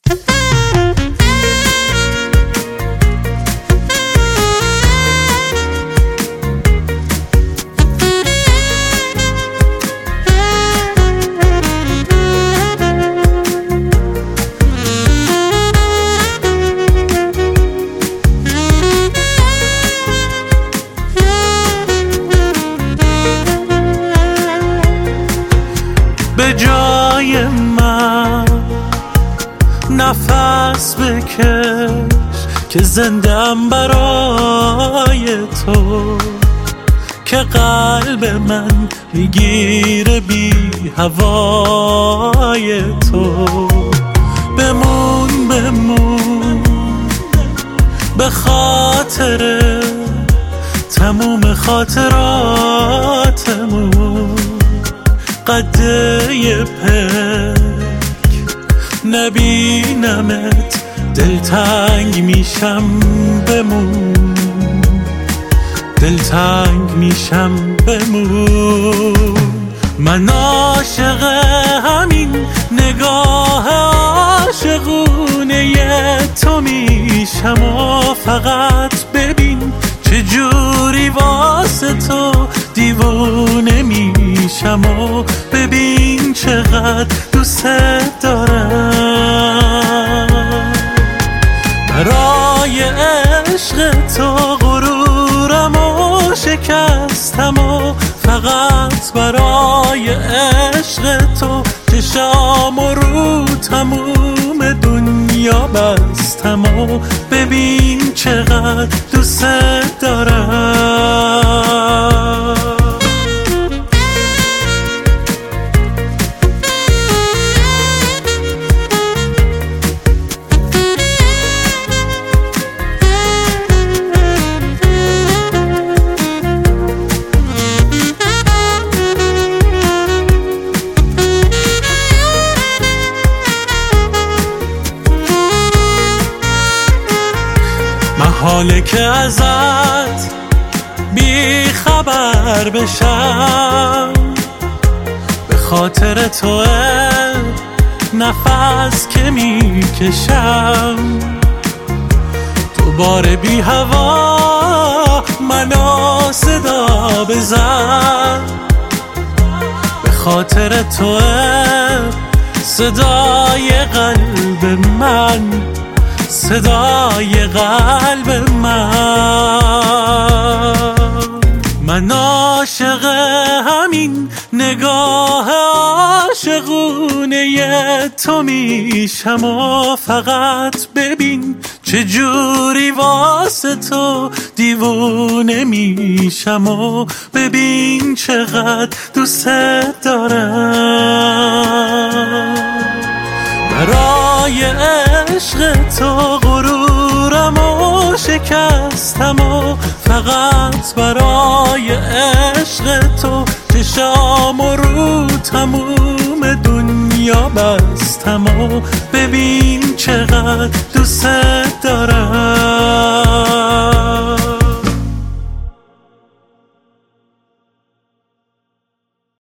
به جای من نفس بکش که زندم برای تو، که قلب من میگیره بی هوای تو. بمون بمون به خاطر تموم خاطراتمون، قده پک نبینمت دلتنگ میشم. بمون دلتنگ میشم. بمون من عاشق همین نگاه عاشقونه تو میشم و فقط ببین چجوری واسه تو دیوونه میشم و ببین چقدر دوست دارم. برای عشق تو غرورم و شکستم و فقط برای عشق تو چشام رو تموم دنیا بستم و ببین چقدر دوست دارم. محاله که ازت بی خبر بشم، به خاطر تو نفس که میکشم. دوباره بی هوا منو صدا بزن، به خاطر تو صدای قلب من، صدای قلب من عاشق همین نگاه عاشقونه تو میشم و فقط ببین چجوری واسه تو دیوونه میشم و ببین چقدر دوست دارم. برای عشق تو غرورم و شکستم و فقط برای عشق تو چشام رو تموم دنیا بستم و ببین چقدر دوست دارم.